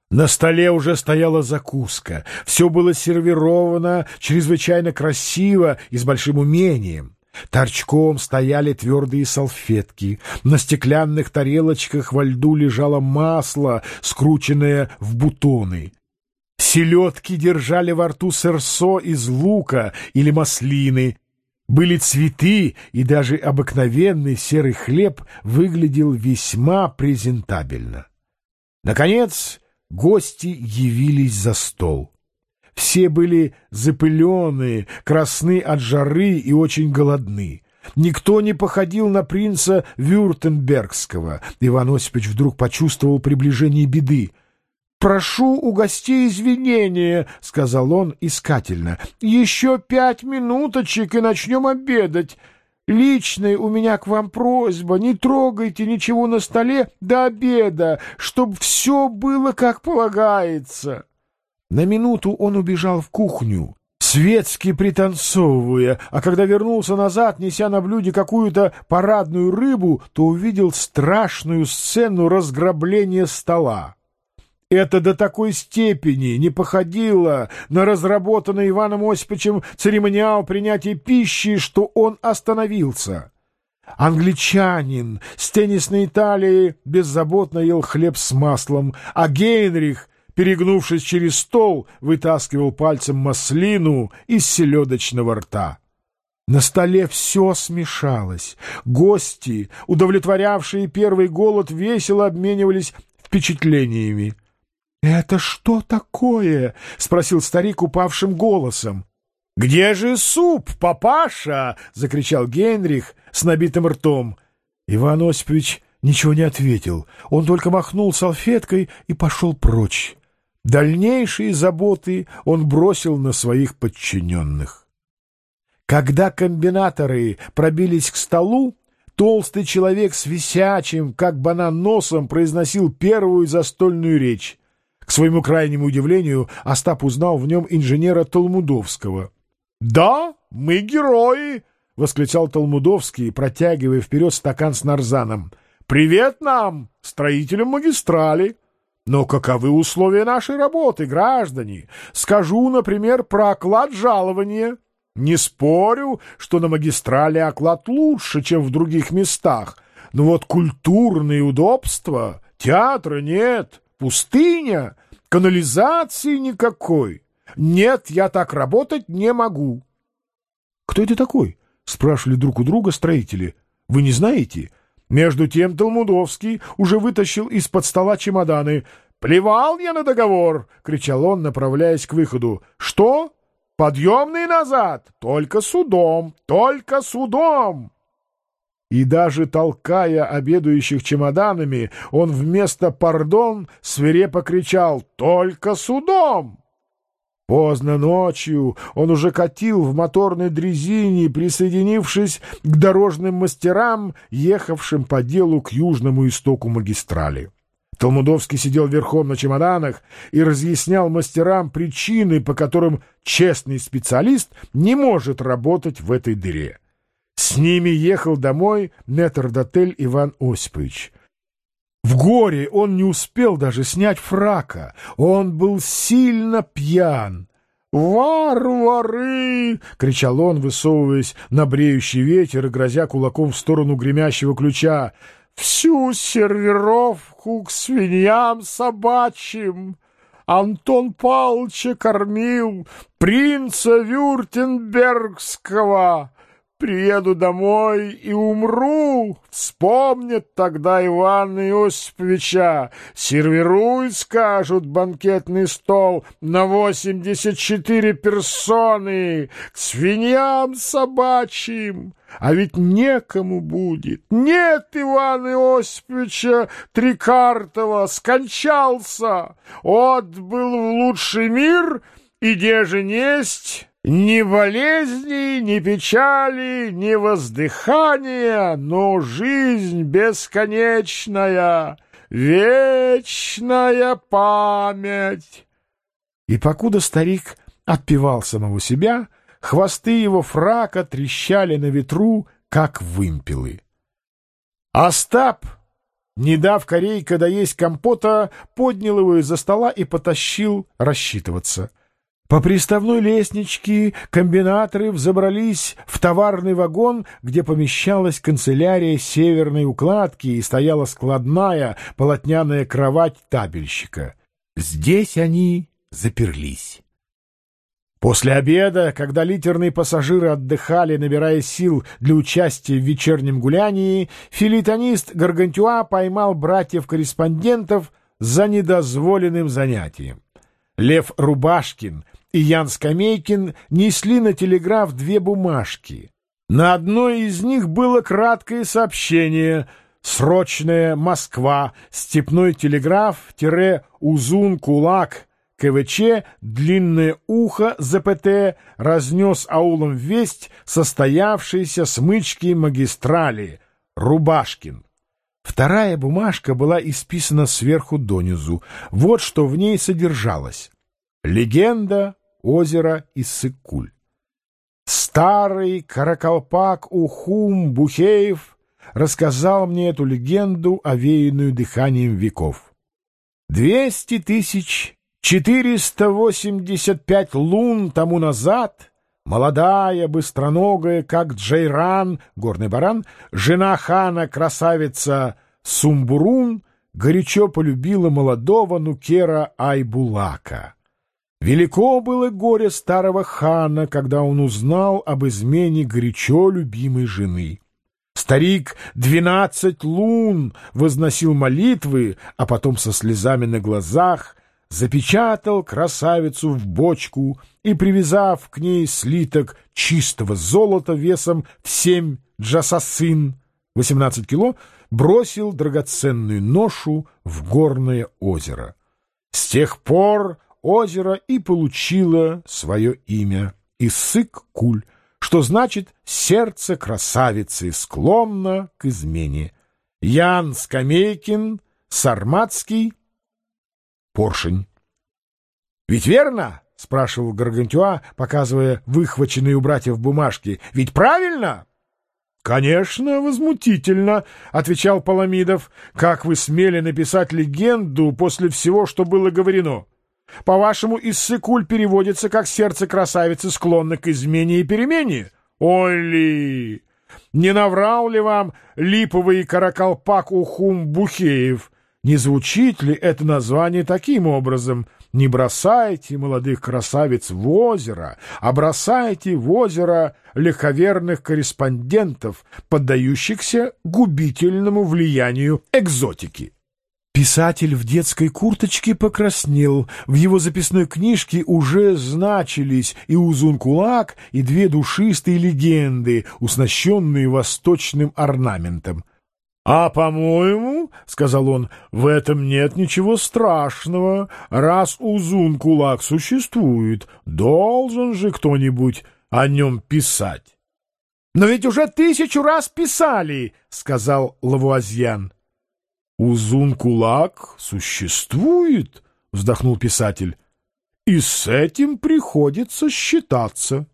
На столе уже стояла закуска. Все было сервировано чрезвычайно красиво и с большим умением. Торчком стояли твердые салфетки. На стеклянных тарелочках во льду лежало масло, скрученное в бутоны. Селедки держали во рту сырцо из лука или маслины. Были цветы, и даже обыкновенный серый хлеб выглядел весьма презентабельно. Наконец, гости явились за стол. Все были запыленные, красны от жары и очень голодны. Никто не походил на принца Вюртембергского. Иван Осипович вдруг почувствовал приближение беды. «Прошу у гостей извинения», — сказал он искательно. «Еще 5 минуточек, и начнем обедать. Личная у меня к вам просьба: не трогайте ничего на столе до обеда, чтобы все было как полагается». На минуту он убежал в кухню, светски пританцовывая, а когда вернулся назад, неся на блюде какую-то парадную рыбу, то увидел страшную сцену разграбления стола. Это до такой степени не походило на разработанный Иваном Осиповичем церемониал принятия пищи, что он остановился. Англичанин с теннисной талией беззаботно ел хлеб с маслом, а Гейнрих, перегнувшись через стол, вытаскивал пальцем маслину из селедочного рта. На столе все смешалось. Гости, удовлетворявшие первый голод, весело обменивались впечатлениями. «Это что такое?» — спросил старик упавшим голосом. «Где же суп, папаша?» — закричал Генрих с набитым ртом. Иван Осипович ничего не ответил. Он только махнул салфеткой и пошел прочь. Дальнейшие заботы он бросил на своих подчиненных. Когда комбинаторы пробились к столу, толстый человек с висячим, как банан, носом произносил первую застольную речь. К своему крайнему удивлению, Остап узнал в нем инженера Толмудовского. «Да, мы герои!» — восклицал Толмудовский, протягивая вперед стакан с нарзаном. «Привет нам, строителям магистрали! Но каковы условия нашей работы, граждане? Скажу, например, про оклад жалования. Не спорю, что на магистрали оклад лучше, чем в других местах, но вот культурные удобства, театра нет». Пустыня, канализации никакой. Нет, я так работать не могу. — Кто это такой? — спрашивали друг у друга строители. — Вы не знаете? Между тем Толмудовский уже вытащил из-под стола чемоданы. — Плевал я на договор! — кричал он, направляясь к выходу. — Что? Подъемный назад? Только судом! Только судом! И даже толкая обедающих чемоданами, он вместо «пардон» свирепо кричал «Только судом!». Поздно ночью он уже катил в моторной дрезине, присоединившись к дорожным мастерам, ехавшим по делу к южному истоку магистрали. Толмудовский сидел верхом на чемоданах и разъяснял мастерам причины, по которым честный специалист не может работать в этой дыре. С ними ехал домой метрдотель Иван Осипович. В горе он не успел даже снять фрака. Он был сильно пьян. «Варвары!» — кричал он, высовываясь на бреющий ветер и грозя кулаком в сторону гремящего ключа. «Всю сервировку к свиньям собачьим! Антон Павловича кормил, принца Вюртембергского! Приеду домой и умру, вспомнят тогда Ивана Иосифовича. Сервируй, скажут, банкетный стол на 84 персоны, к свиньям собачьим. А ведь некому будет. Нет Ивана Иосифовича Трикартова, скончался, отбыл в лучший мир, и где же несть? Ни болезни, ни печали, ни воздыхания, но жизнь бесконечная, вечная память. И покуда старик отпевал самого себя, хвосты его фрака трещали на ветру, как вымпелы. Остап не дав корейка доесть компота, поднял его из-за стола и потащил рассчитываться. По приставной лестничке комбинаторы взобрались в товарный вагон, где помещалась канцелярия северной укладки и стояла складная полотняная кровать табельщика. Здесь они заперлись. После обеда, когда литерные пассажиры отдыхали, набирая сил для участия в вечернем гулянии, фельетонист Гаргантюа поймал братьев-корреспондентов за недозволенным занятием. Лев Рубашкин и Ян Скамейкин несли на телеграф две бумажки. На одной из них было краткое сообщение: «Срочная Москва, степной телеграф-Узун-Кулак, КВЧ, длинное ухо, ЗПТ, разнес аулам весть состоявшейся смычки магистрали. Рубашкин». Вторая бумажка была исписана сверху донизу. Вот что в ней содержалось: легенда озера Иссык-Куль. Старый Каракалпак Ухум Бухеев рассказал мне эту легенду, овеянную дыханием веков. 200 485 лун тому назад молодая, быстроногая, как Джейран, горный баран, жена хана, красавица Сумбурун, горячо полюбила молодого нукера Айбулака. Велико было горе старого хана, когда он узнал об измене горячо любимой жены. Старик 12 лун возносил молитвы, а потом со слезами на глазах запечатал красавицу в бочку и, привязав к ней слиток чистого золота весом в 7 джасасин, 18 кило, бросил драгоценную ношу в горное озеро. С тех пор озеро и получило свое имя — Иссык-Куль, что значит «сердце красавицы склонно к измене». Ян Скамейкин, Сарматский, поршень. — Ведь верно? — спрашивал Гаргантюа, показывая выхваченные у братьев бумажки. — Ведь правильно? — Конечно, возмутительно, — отвечал Паламидов. — Как вы смели написать легенду после всего, что было говорено? По-вашему, Иссык-Куль переводится как «сердце красавицы склонно к измене и перемене»? Ой-ли! Не наврал ли вам липовый Каракалпак Ухум Бухеев? Не звучит ли это название таким образом: не бросайте молодых красавиц в озеро, а бросайте в озеро легковерных корреспондентов, поддающихся губительному влиянию экзотики? Писатель в детской курточке покраснел. В его записной книжке уже значились и Узун-Кулак, и две душистые легенды, уснащенные восточным орнаментом. — А, по-моему, — сказал он, — в этом нет ничего страшного. Раз Узун-Кулак существует, должен же кто-нибудь о нем писать. — Но ведь уже 1000 раз писали, — сказал Лавуазьян. — Узун-Кулак существует, — вздохнул писатель, — и с этим приходится считаться.